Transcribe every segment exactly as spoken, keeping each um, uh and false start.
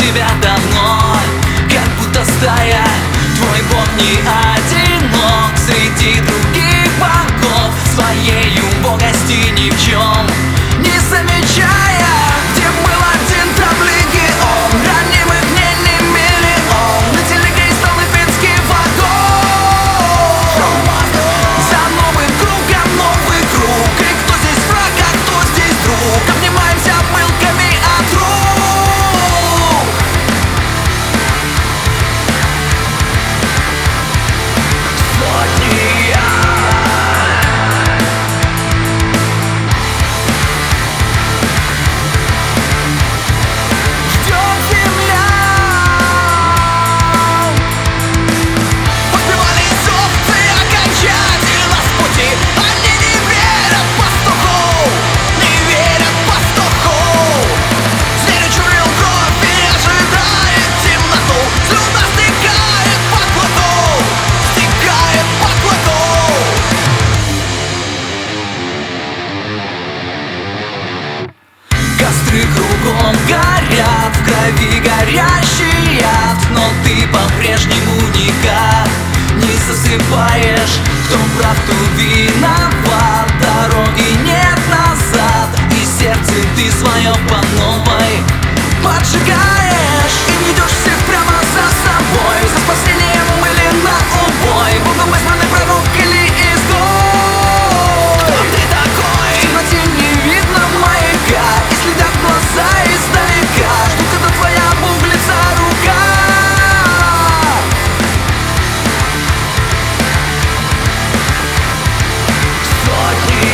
тебя давно, как будто стая. Твой бог не одинок среди других богов, своей убогости ни в чем не замечая. Где был один, там легион, ранимых дней не миллион. На телеге стал липецкий вагон. За новым кругом новый круг, и кто здесь враг, а кто здесь друг. Обнимаемся пылками от рук. Сотни. Костры кругом горят, в крови горящий яд, но ты по-прежнему никак не засыпаешь. Кто прав, кто виноват, дороги нет назад, и сердце ты свое по новой поджигаешь. И не идешь всех прямо за собой, за спасением или на убой. Богом избранный пророк или изгой. Кто ты такой? В темноте не видно маяка, и следят глаза издалека. Ждут, когда твоя пуговица рука. Сотни.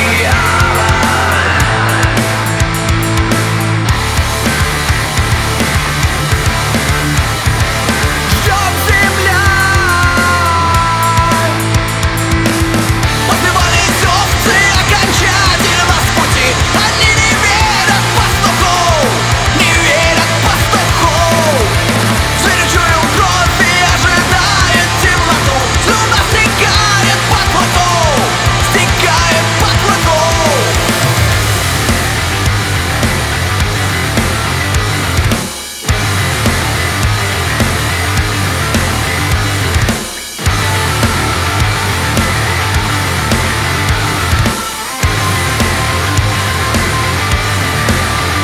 Ждет земля. Подбивались овцы окончательно с пути. Они не верят пастуху, не верят пастуху. Зверь чуял кровь и ожидает темноту. Слюна стекает по клыку, стекает по клыку.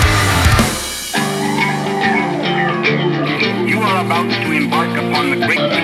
You are about to embark upon the great